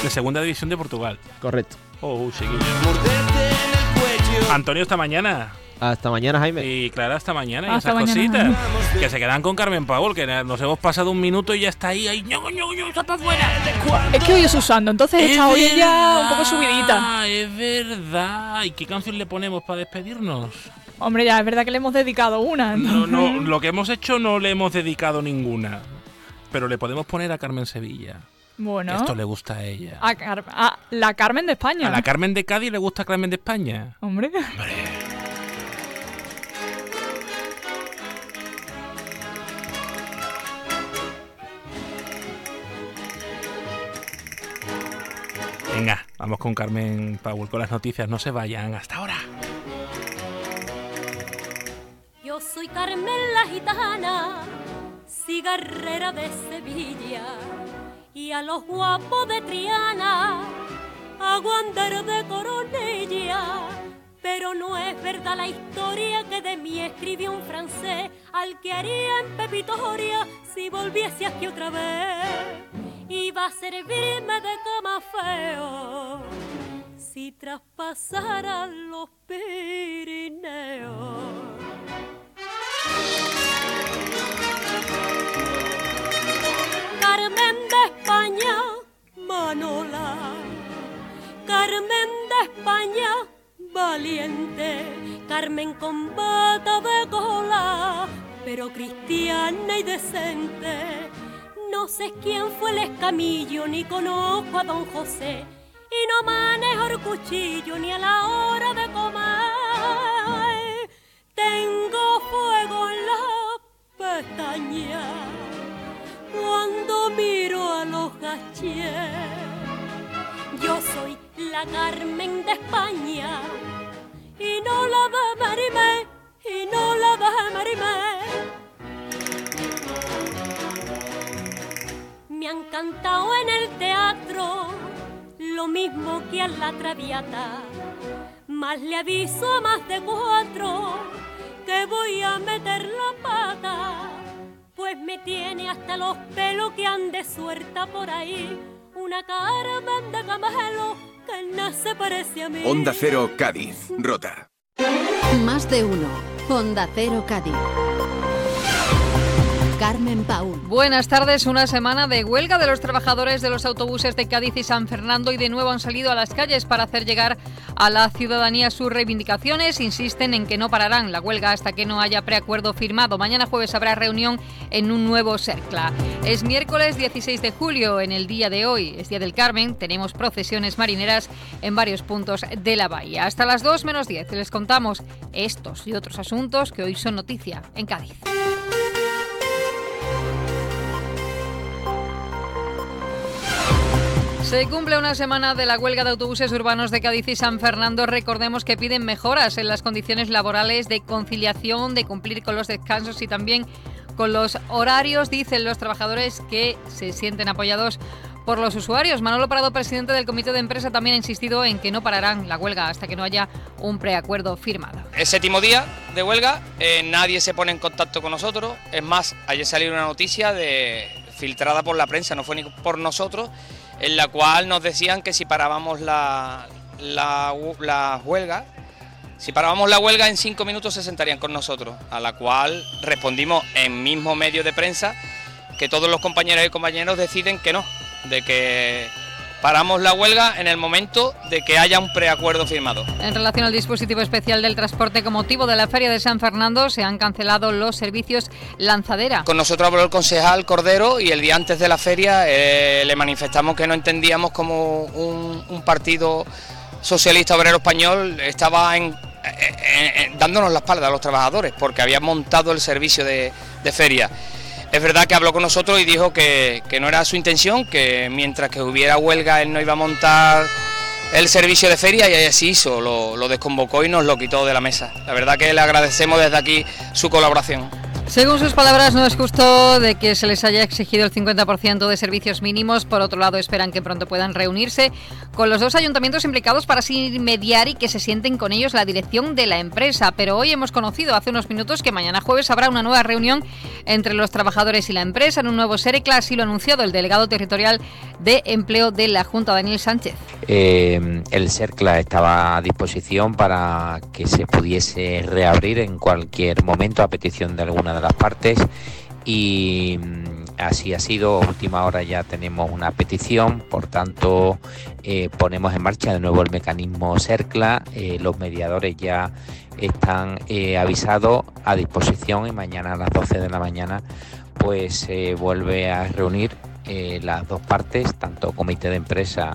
De segunda división de Portugal. Correcto. Chiquillo. Antonio, hasta mañana. Hasta mañana, Jaime. Y Clara, hasta mañana. Y Hasta esas mañana, cositas. Que se quedan con Carmen Paul, que nos hemos pasado un minuto y ya está ahí. ¡Ño, está para afuera! Es que hoy es usando, entonces está hoy ella un poco subidita. Es verdad. ¿Y qué canción le ponemos para despedirnos? Hombre, ya es verdad que le hemos dedicado una. No, lo que hemos hecho no le hemos dedicado ninguna. Pero le podemos poner a Carmen Sevilla. Bueno. Que esto le gusta a ella. A la Carmen de España. A la Carmen de Cádiz le gusta Carmen de España. Hombre. Venga, vamos con Carmen Paul con las noticias. No se vayan. Hasta ahora. Yo soy Carmen la gitana, cigarrera de Sevilla, y a los guapos de Triana hago andar de coronilla. Pero no es verdad la historia que de mí escribió un francés, al que haría en Pepitoria si volviese aquí otra vez. Iba a servirme de cama feo si traspasara los Pirineos. Carmen de España, Manola. Carmen de España, valiente. Carmen con bata de cola, pero cristiana y decente. No sé quién fue el escamillo, ni conozco a don José, y no manejo el cuchillo ni a la hora de comer. Tengo fuego en la pestaña cuando miro a los gachés. Yo soy la Carmen de España y no la de Marimé, y no la de Marimé. Me han cantado en el teatro lo mismo que a la Traviata, más le aviso a más de 4 que voy a meter la pata, pues me tiene hasta los pelos que ande suelta por ahí una Carmen de Camelo que no se parece a mí. Onda Cero Cádiz, Rota. Más de uno. Onda Cero Cádiz. Carmen Paul. Buenas tardes. Una semana de huelga de los trabajadores de los autobuses de Cádiz y San Fernando, y de nuevo han salido a las calles para hacer llegar a la ciudadanía sus reivindicaciones. Insisten en que no pararán la huelga hasta que no haya preacuerdo firmado. Mañana jueves habrá reunión en un nuevo Cercla. Es miércoles 16 de julio. En el día de hoy es Día del Carmen. Tenemos procesiones marineras en varios puntos de la bahía. Hasta las 2 menos 10 les contamos estos y otros asuntos que hoy son noticia en Cádiz. Se cumple una semana de la huelga de autobuses urbanos de Cádiz y San Fernando. Recordemos que piden mejoras en las condiciones laborales, de conciliación, de cumplir con los descansos y también con los horarios. Dicen los trabajadores que se sienten apoyados por los usuarios. Manolo Prado, presidente del comité de empresa, también ha insistido en que no pararán la huelga hasta que no haya un preacuerdo firmado. El 7º día de huelga, nadie se pone en contacto con nosotros. Es más, ayer salió una noticia filtrada por la prensa, no fue ni por nosotros, en la cual nos decían que si parábamos la huelga, en 5 minutos se sentarían con nosotros, a la cual respondimos en mismo medio de prensa que todos los compañeros y compañeros deciden que no, de que paramos la huelga en el momento de que haya un preacuerdo firmado. En relación al dispositivo especial del transporte con motivo de la Feria de San Fernando, se han cancelado los servicios Lanzadera. Con nosotros habló el concejal Cordero y el día antes de la feria le manifestamos que no entendíamos cómo un partido socialista obrero español estaba dándonos la espalda a los trabajadores porque había montado el servicio de feria. Es verdad que habló con nosotros y dijo que no era su intención, que mientras que hubiera huelga él no iba a montar el servicio de feria, y así hizo, lo desconvocó y nos lo quitó de la mesa. La verdad que le agradecemos desde aquí su colaboración. Según sus palabras, no es justo de que se les haya exigido el 50% de servicios mínimos. Por otro lado, esperan que pronto puedan reunirse con los dos ayuntamientos implicados para así mediar y que se sienten con ellos la dirección de la empresa. Pero hoy hemos conocido hace unos minutos que mañana jueves habrá una nueva reunión entre los trabajadores y la empresa en un nuevo SERECLA. Así lo ha anunciado el delegado territorial de Empleo de la Junta, Daniel Sánchez. El SERECLA estaba a disposición para que se pudiese reabrir en cualquier momento a petición de alguna de las partes, y así ha sido. A última hora ya tenemos una petición, por tanto ponemos en marcha de nuevo el mecanismo SERECLA. Los mediadores ya están avisados, a disposición, y mañana a las 12 de la mañana pues se vuelve a reunir las dos partes, tanto comité de empresa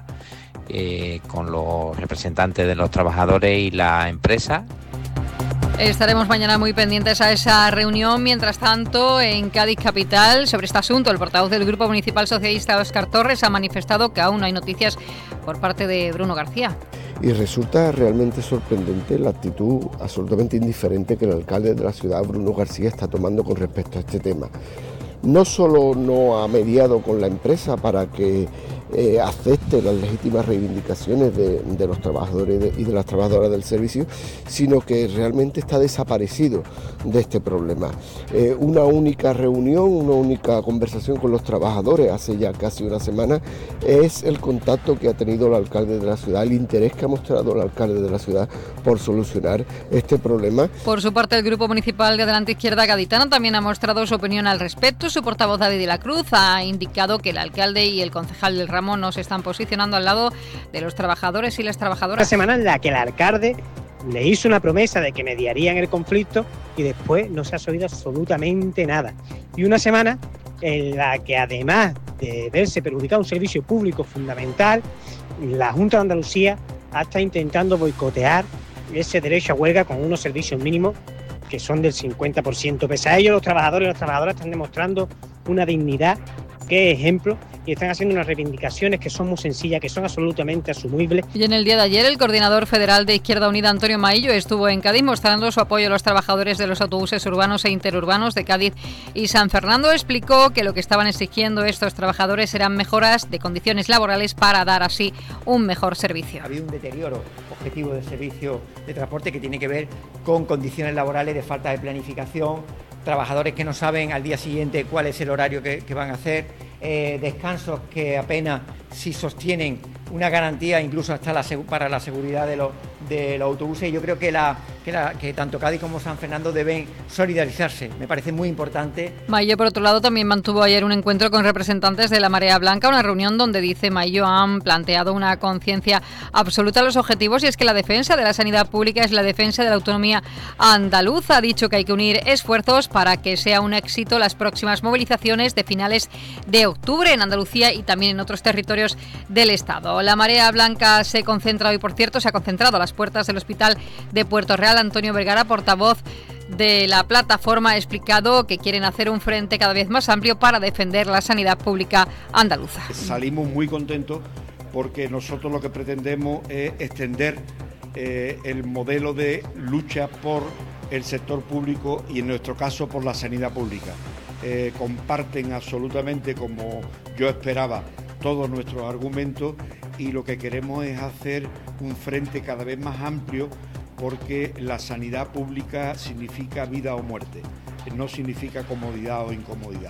con los representantes de los trabajadores y la empresa. Estaremos mañana muy pendientes a esa reunión. Mientras tanto, en Cádiz capital, sobre este asunto, el portavoz del Grupo Municipal Socialista, Óscar Torres, ha manifestado que aún no hay noticias por parte de Bruno García. Y resulta realmente sorprendente la actitud absolutamente indiferente que el alcalde de la ciudad, Bruno García, está tomando con respecto a este tema. No solo no ha mediado con la empresa para que acepte las legítimas reivindicaciones de los trabajadores y de las trabajadoras del servicio, sino que realmente está desaparecido de este problema. Una única reunión, una única conversación con los trabajadores hace ya casi una semana es el contacto que ha tenido el alcalde de la ciudad, el interés que ha mostrado el alcalde de la ciudad por solucionar este problema. Por su parte, el Grupo Municipal de Adelante Izquierda Gaditana también ha mostrado su opinión al respecto. Su portavoz, David de la Cruz, ha indicado que el alcalde y el concejal del ramo no se están posicionando al lado de los trabajadores y las trabajadoras. Una semana en la que el alcalde le hizo una promesa de que mediarían el conflicto y después no se ha sabido absolutamente nada. Y una semana en la que, además de verse perjudicado un servicio público fundamental, la Junta de Andalucía está intentando boicotear ese derecho a huelga con unos servicios mínimos que son del 50%. Pese a ello, los trabajadores y las trabajadoras están demostrando una dignidad que es ejemplo, y están haciendo unas reivindicaciones que son muy sencillas, que son absolutamente asumibles. Y en el día de ayer, el coordinador federal de Izquierda Unida, Antonio Maillo, estuvo en Cádiz mostrando su apoyo a los trabajadores de los autobuses urbanos e interurbanos de Cádiz y San Fernando. Explicó que lo que estaban exigiendo estos trabajadores eran mejoras de condiciones laborales para dar así un mejor servicio. Había un deterioro objetivo del servicio de transporte que tiene que ver con condiciones laborales de falta de planificación, trabajadores que no saben al día siguiente cuál es el horario que van a hacer, descansos que apenas si sostienen una garantía incluso hasta para la seguridad de los autobuses. Y yo creo que tanto Cádiz como San Fernando deben solidarizarse. Me parece muy importante. Maillo, por otro lado, también mantuvo ayer un encuentro con representantes de la Marea Blanca, una reunión donde, dice Maillo, han planteado una conciencia absoluta a los objetivos, y es que la defensa de la sanidad pública es la defensa de la autonomía andaluza. Ha dicho que hay que unir esfuerzos para que sea un éxito las próximas movilizaciones de finales de octubre en Andalucía y también en otros territorios del Estado. La Marea Blanca se concentra hoy, por cierto, se ha concentrado a las puertas del Hospital de Puerto Real. Antonio Vergara, portavoz de la plataforma, ha explicado que quieren hacer un frente cada vez más amplio para defender la sanidad pública andaluza. Salimos muy contentos porque nosotros lo que pretendemos es extender el modelo de lucha por el sector público y, en nuestro caso, por la sanidad pública. Comparten absolutamente, como yo esperaba, todos nuestros argumentos, y lo que queremos es hacer un frente cada vez más amplio, porque la sanidad pública significa vida o muerte, no significa comodidad o incomodidad.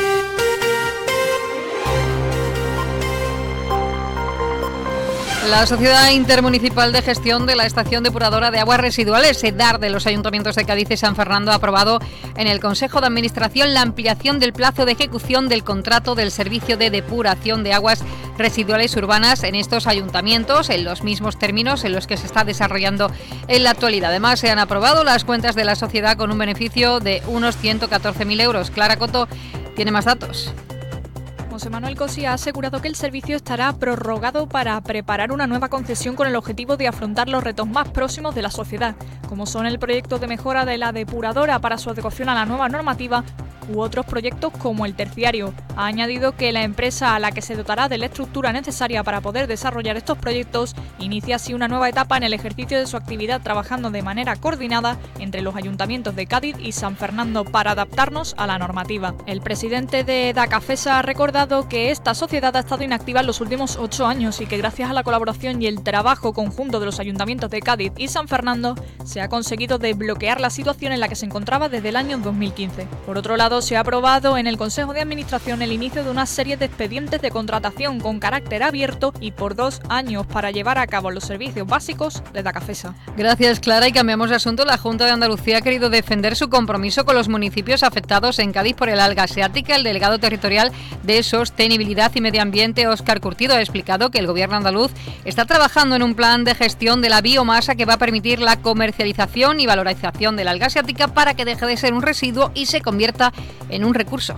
La Sociedad Intermunicipal de Gestión de la Estación Depuradora de Aguas Residuales, SEDAR, de los ayuntamientos de Cádiz y San Fernando, ha aprobado en el Consejo de Administración la ampliación del plazo de ejecución del contrato del servicio de depuración de aguas residuales urbanas en estos ayuntamientos, en los mismos términos en los que se está desarrollando en la actualidad. Además, se han aprobado las cuentas de la sociedad con un beneficio de unos 114.000 euros. Clara Coto tiene más datos. José Manuel Cosí ha asegurado que el servicio estará prorrogado para preparar una nueva concesión con el objetivo de afrontar los retos más próximos de la sociedad, como son el proyecto de mejora de la depuradora para su adecuación a la nueva normativa u otros proyectos como el terciario. Ha añadido que la empresa a la que se dotará de la estructura necesaria para poder desarrollar estos proyectos inicia así una nueva etapa en el ejercicio de su actividad, trabajando de manera coordinada entre los ayuntamientos de Cádiz y San Fernando para adaptarnos a la normativa. El presidente de Dacafesa ha recordado que esta sociedad ha estado inactiva en los últimos 8 años y que gracias a la colaboración y el trabajo conjunto de los ayuntamientos de Cádiz y San Fernando se ha conseguido desbloquear la situación en la que se encontraba desde el año 2015. Por otro lado, se ha aprobado en el Consejo de Administración el inicio de una serie de expedientes de contratación con carácter abierto y por 2 años para llevar a cabo los servicios básicos de Dacafesa. Gracias, Clara, y cambiamos de asunto. La Junta de Andalucía ha querido defender su compromiso con los municipios afectados en Cádiz por el alga asiática. El delegado territorial de Sostenibilidad y Medio Ambiente, Óscar Curtido, ha explicado que el gobierno andaluz está trabajando en un plan de gestión de la biomasa que va a permitir la comercialización y valorización del alga asiática para que deje de ser un residuo y se convierta en un recurso.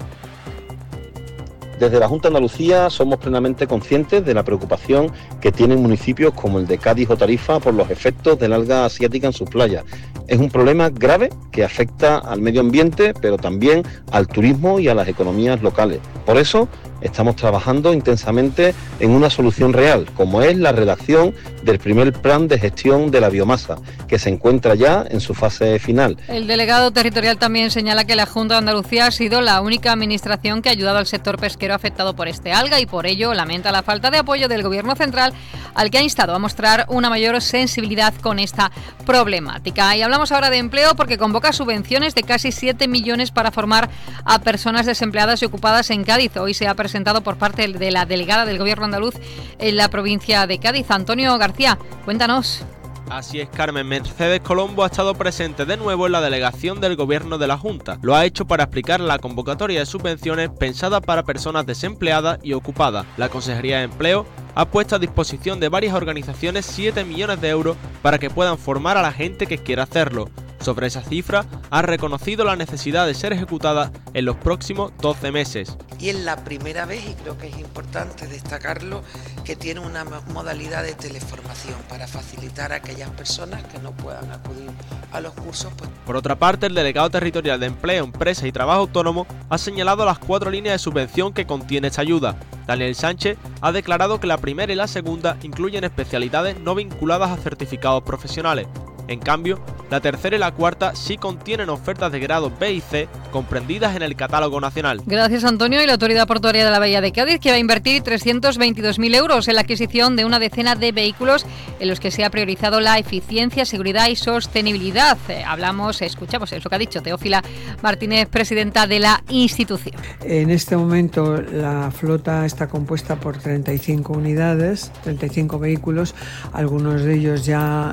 Desde la Junta de Andalucía somos plenamente conscientes de la preocupación que tienen municipios como el de Cádiz o Tarifa por los efectos del alga asiática en sus playas. Es un problema grave que afecta al medio ambiente, pero también al turismo y a las economías locales. Por eso estamos trabajando intensamente en una solución real, como es la redacción del primer plan de gestión de la biomasa, que se encuentra ya en su fase final. El delegado territorial también señala que la Junta de Andalucía ha sido la única administración que ha ayudado al sector pesquero afectado por este alga y por ello lamenta la falta de apoyo del Gobierno central, al que ha instado a mostrar una mayor sensibilidad con esta problemática. Y hablamos ahora de empleo porque convoca subvenciones de casi 7 millones para formar a personas desempleadas y ocupadas en Cádiz. Hoy se ha presentado por parte de la delegada del Gobierno andaluz en la provincia de Cádiz, Antonio García. Cuéntanos. Así es, Carmen. Mercedes Colombo ha estado presente de nuevo en la delegación del Gobierno de la Junta. Lo ha hecho para explicar la convocatoria de subvenciones pensada para personas desempleadas y ocupadas. La Consejería de Empleo ha puesto a disposición de varias organizaciones 7 millones de euros para que puedan formar a la gente que quiera hacerlo. Sobre esa cifra, ha reconocido la necesidad de ser ejecutada en los próximos 12 meses. Y es la primera vez, y creo que es importante destacarlo, que tiene una modalidad de teleformación para facilitar a aquellas personas que no puedan acudir a los cursos. Por otra parte, el delegado territorial de Empleo, Empresa y Trabajo Autónomo ha señalado las 4 líneas de subvención que contiene esta ayuda. Daniel Sánchez ha declarado que la primera y la segunda incluyen especialidades no vinculadas a certificados profesionales. En cambio, la tercera y la cuarta sí contienen ofertas de grado B y C comprendidas en el catálogo nacional. Gracias, Antonio. Y la Autoridad Portuaria de la Bahía de Cádiz, que va a invertir 322.000 euros en la adquisición de una decena de vehículos en los que se ha priorizado la eficiencia, seguridad y sostenibilidad. Escuchamos eso que ha dicho Teófila Martínez, presidenta de la institución. En este momento la flota está compuesta por 35 unidades, 35 vehículos. Algunos de ellos ya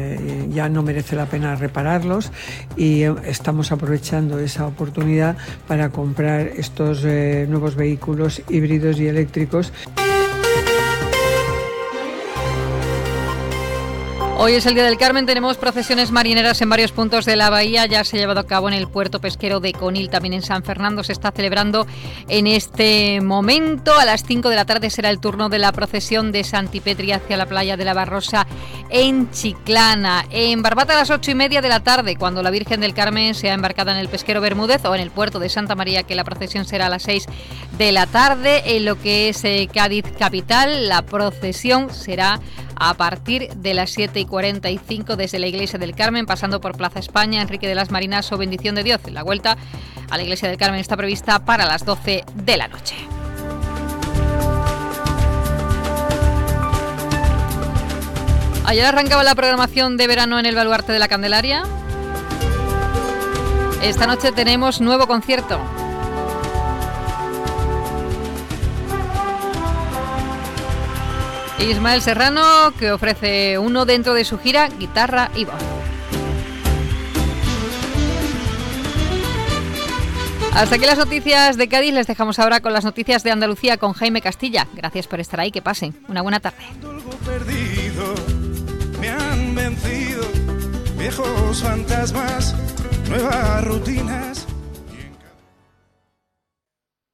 no merece la pena repararlos y estamos aprovechando esa oportunidad para comprar estos nuevos vehículos híbridos y eléctricos. Hoy es el Día del Carmen, tenemos procesiones marineras en varios puntos de la bahía, ya se ha llevado a cabo en el puerto pesquero de Conil, también en San Fernando se está celebrando en este momento. A las 5 de la tarde será el turno de la procesión de Santipetri hacia la playa de la Barrosa en Chiclana. En Barbata a las 8:30 de la tarde, cuando la Virgen del Carmen sea embarcada en el pesquero Bermúdez o en el puerto de Santa María, que la procesión será a las 6 de la tarde. En lo que es Cádiz capital, la procesión será a partir de las 7:45 desde la Iglesia del Carmen, pasando por Plaza España, Enrique de las Marinas o Bendición de Dios. La vuelta a la Iglesia del Carmen está prevista para las 12 de la noche. Ayer arrancaba la programación de verano en el Baluarte de la Candelaria. Esta noche tenemos nuevo concierto. Ismael Serrano, que ofrece uno dentro de su gira Guitarra y Voz. Hasta aquí las noticias de Cádiz. Les dejamos ahora con las noticias de Andalucía con Jaime Castilla. Gracias por estar ahí, que pasen una buena tarde. Perdido, me han vencido viejos fantasmas, nueva rutina.